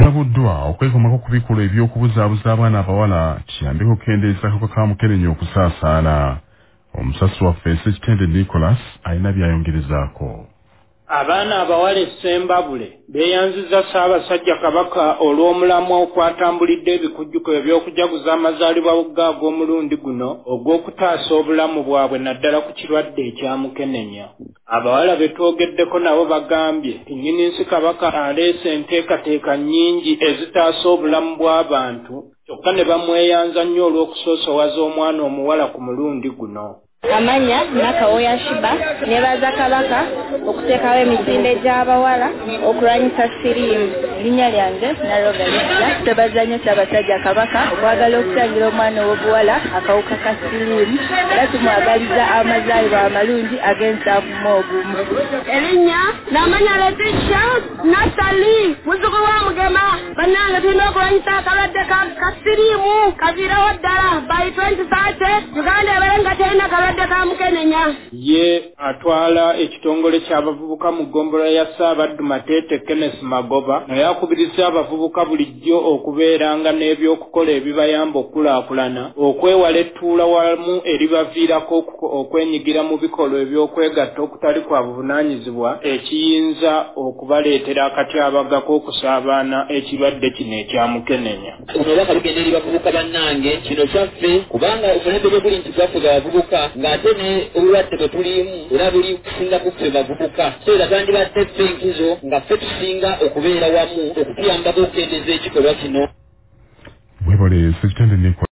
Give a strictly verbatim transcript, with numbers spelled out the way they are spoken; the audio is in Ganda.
basabuddwa okwekomako ku bikolwa eby'okubuzaabuza abaana abawala kiyambeko okukendeeza akawuka ka mukenenya okusaasaana. Omusasi waffe Ssekitende Nicholas alina byayongerezaako. Abaana abawala essembabule beeyanziza Ssaabasajja Kabaka olw'omulamwa okwatambulidde ebikujjuko eby'okujaguza amazaalibwa ag'omulundi guno ogw'okutaasa obulamu bwabwe naddala ku kirwadde ekya mukenenya. Abawala be twogeddeko nabo bagambye nnyini Kabaka aleese enteekateeka nnyingi ezitaasa obulamu bw'abantu kyokka ne bamweyanza nnyo olw'okusoosowaza omwana omuwala ku mulundi guno. Amanya Nakawoya Shiba nebaza Kabaka okuteekawo emisinde gy'abawala okulwanyisa siriimu. Linnya lyange Nalogalesya twebaza nnyo Ssaabasajja Kabaka okwagala okutangira omwana ow'obuwala akawuka ka siriimu era tumwagaliza amazaalibwa amalungi ag'ensaavu mu ogumu. Erinnya n'amanya Letitia Natali muzzukulu wa Mugema bannange tulina okulwanyisa akalwadde ka siriimu kaviirewo ddala by twenty thirty Uganda ebeere nga terina kalwadde ka mukenenya. Ye atwala ekitongole ky'abavubuka mu ggombolola ya Ssaabaddu Mateete Kenneth Magoba naye akubiriza abavubuka bulijjo okubeeranga n'ebyokukola ebibayamba okulaakulana okwewala ettuula wamu eribaviirako okwenyigira mu bikolwa eby'okwegatta okutali kwa buvunaanyizibwa ekiyinza okubaleetera akatyabaga k'okusaabaana ekirwadde kino ekya mukenenya. Obubaka bugenda eri bavubuka bannange kino kyaffe kubanga okulembere buli nti twaffe bavubuka ng'ate ne obulwadde bwe tulimu era buli kusinga ku ffe bavubuka so era tandibadde ffe nkizo nga ffe tusinga okubeera wamu okutuyambako okukendeeza ekikolwa kino. Webale Ssekitende Nicholas.